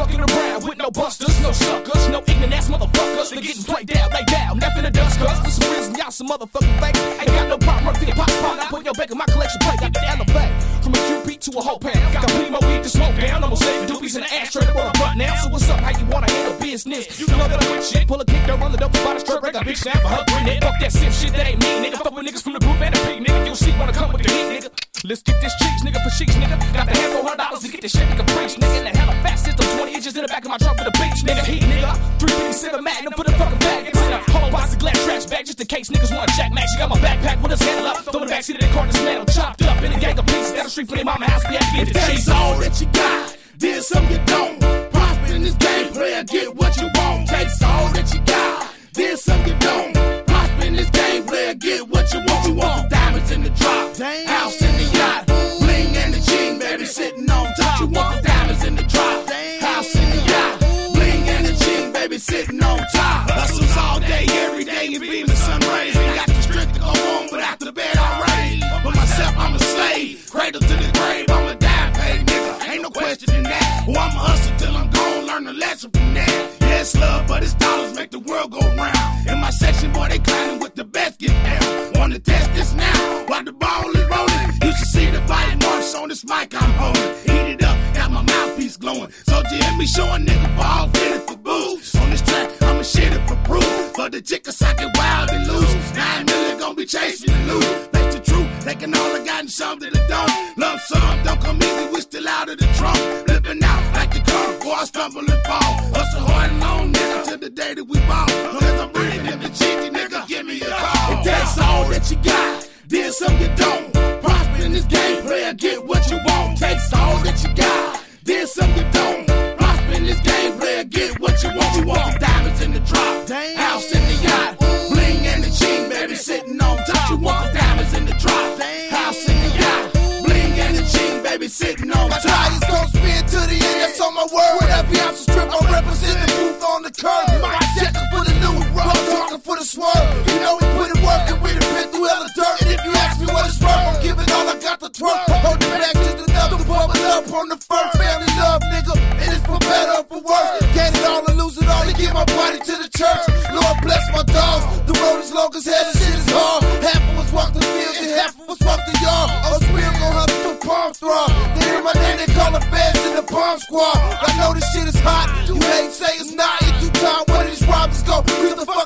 fucking around with no busters, no suckers, no ignorant ass motherfuckers. They getting played down, lay down, left in the dust, cuz for some reason y'all some motherfucking fake. Ain't got no problem, run pop, I put your back in my collection plate, got the elevate. From a QP to a whole pound, got primo weed to smoke down. Almost saving doobies in the ashtray to roll a blunt now. So what's up, how you wanna handle business? You know that I'm with shit, pull a kick, don't run the dope, spot a strip, break a bitch down for her grenade. Fuck that sim shit, that ain't me, nigga. Fuck with niggas from the group and the pig, nigga. You'll see wanna come with the heat, nigga. Let's get this cheese, nigga, for sheets, nigga. Got the hand $400 to get this shit, nigga, preach, nigga. In the hella fast system, 20 inches in the back of my trunk for the beach, nigga. Heat, nigga. 357 Magnum for the fucking bag. It's in a whole box of glass trash bag just in case niggas wanna jack max. You got my backpack with his handle up. Throw the backseat of the car, dismantle, chopped up in a gang of pieces down the street from their mama house. We had to get the cheese. All that you got, then some you don't. Prosper in this game, player, get what you want. Takes all that you got, then some you don't. Prosper in this game, player, get what you want. You want the diamonds in the drop, house in the yacht, bling and the ching, baby, sitting on top. You want the diamonds in the drop, house in the yacht, bling and the ching, baby, sitting on top. Hustles all day, every day, and beaming sun rays. Ain't got the strength to go home, but after the bed I raise. For myself, I'm a slave, cradle to the grave, I'm a die paid nigga, ain't no question in that. Oh, I'm a hustle till I'm gone, learn a lesson from that. Yeah, it's love, but it's dollars make the world go round. In my section, boy, they climbing with the best get down. Wanna test this now, while the ball is rolling. You should see the body marks on this mic I'm holding. Heat it up, got my mouthpiece glowing. So you hear me show a nigga ball fitted for booze. On this track, I'ma shit it for proof. For the chick, I get wild and loose. 9 million gon' be chasing the loot. Face the truth, taking all I got and some that it don't. Lump sum, don't come easy, we still out of the trunk. Flipping out like the car before I stumble and fall. Hustle hard and long, nigga, till the day that we ball. Cause I'm breathing in the cheesy, nigga, give me a call. It takes all that you got, then some you don't. Prosper in this game, player, get what you want. Takes all that you got, then some you don't. Prosper in this game, player, get what you want. You want the diamonds in the drop, house in the yacht, bling and the ching, baby, sitting on top. You want the diamonds in the drop, house in the yacht, bling and the ching, baby, sitting on top. My tires gon' spin to the end, that's on my word. With every ounce of strip, I'm representing the booth on the curb. My checker for the new rock, talking for the swerve. You know we put in work and we done been through hella dirt. And if you ask me what it's worth, I'm giving all I got to twerk. Hold it back just enough to bubble up on the first. Family love, nigga, and it's for better or for worse. Gain it all and lose it all to give my body to the church. Lord bless my dogs, the road is long as hell, the shit is hard. Half of us walk the field and half of us walk the yard. Us real gon' hustle to palm throb. They hear my name, they call the feds in the bomb squad. I know this shit is hot, you hate, say it's not. If you time, one of these robbers go, real the